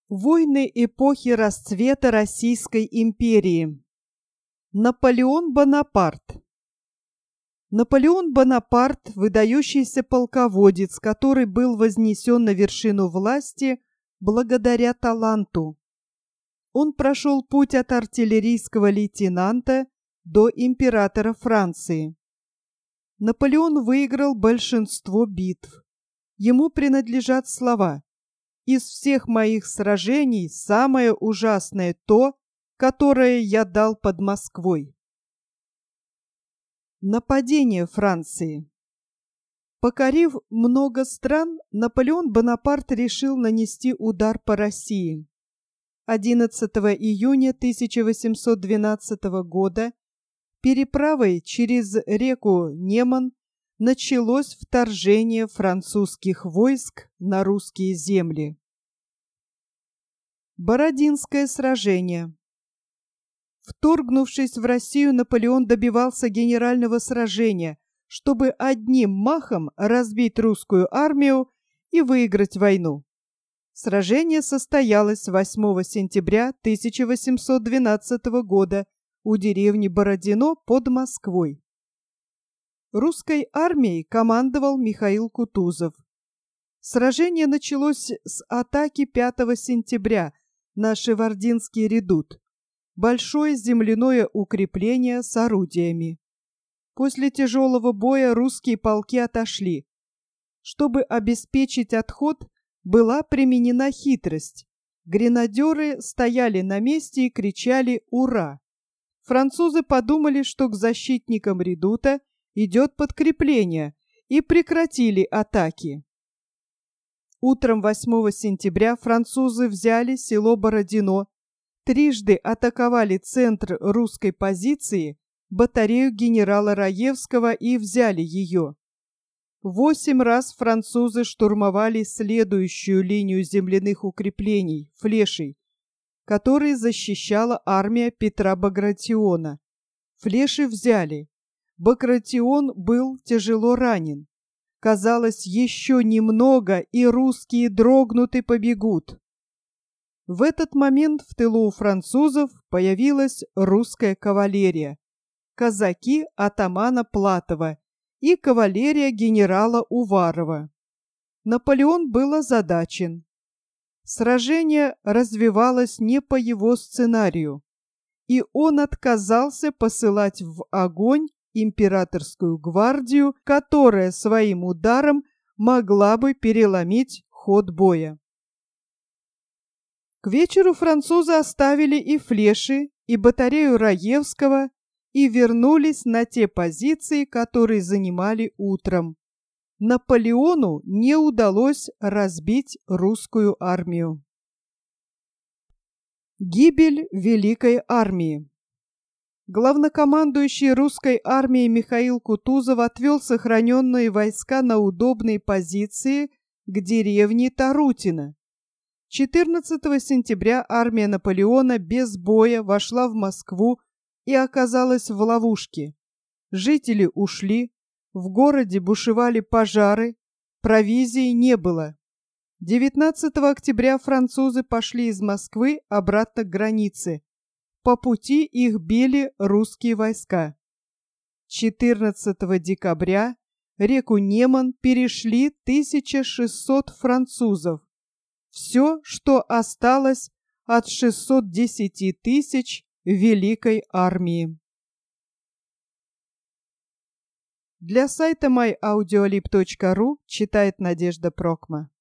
Войны эпохи расцвета Российской империи. Наполеон Бонапарт. Наполеон Бонапарт – выдающийся полководец, который был вознесен на вершину власти благодаря таланту. Он прошел путь от артиллерийского лейтенанта до императора Франции. Наполеон выиграл большинство битв. Ему принадлежат слова: «Из всех моих сражений самое ужасное то, которое я дал под Москвой». Нападение Франции. Покорив много стран, Наполеон Бонапарт решил нанести удар по России. 11 июня 1812 года переправой через реку Неман началось вторжение французских войск на русские земли. Бородинское сражение. Вторгнувшись в Россию, Наполеон добивался генерального сражения, чтобы одним махом разбить русскую армию и выиграть войну. Сражение состоялось 8 сентября 1812 года у деревни Бородино под Москвой. Русской армией командовал Михаил Кутузов. Сражение началось с атаки 5 сентября на Шевардинский редут, большое земляное укрепление с орудиями. После тяжелого боя русские полки отошли. Чтобы обеспечить отход, была применена хитрость. Гренадеры стояли на месте и кричали «Ура!». Французы подумали, что к защитникам редута идет подкрепление, и прекратили атаки. Утром 8 сентября французы взяли село Бородино, трижды атаковали центр русской позиции, батарею генерала Раевского, и взяли ее. 8 раз французы штурмовали следующую линию земляных укреплений, Флешей, которые защищала армия Петра Багратиона. Флеши взяли. Багратион был тяжело ранен. Казалось, еще немного, и русские дрогнут и побегут. В этот момент в тылу у французов появилась русская кавалерия, казаки атамана Платова и кавалерия генерала Уварова. Наполеон был озадачен. Сражение развивалось не по его сценарию, и он отказался посылать в огонь императорскую гвардию, которая своим ударом могла бы переломить ход боя. К вечеру французы оставили и Флеши, и батарею Раевского и вернулись на те позиции, которые занимали утром. Наполеону не удалось разбить русскую армию. Гибель Великой армии. Главнокомандующий русской армией Михаил Кутузов отвел сохраненные войска на удобные позиции к деревне Тарутино. 14 сентября армия Наполеона без боя вошла в Москву и оказалась в ловушке. Жители ушли, в городе бушевали пожары, провизии не было. 19 октября французы пошли из Москвы обратно к границе. По пути их били русские войска. 14 декабря реку Неман перешли 1600 французов. Все, что осталось от 610 тысяч Великой армии. Для сайта myaudiolib.ru читает Надежда Прокма.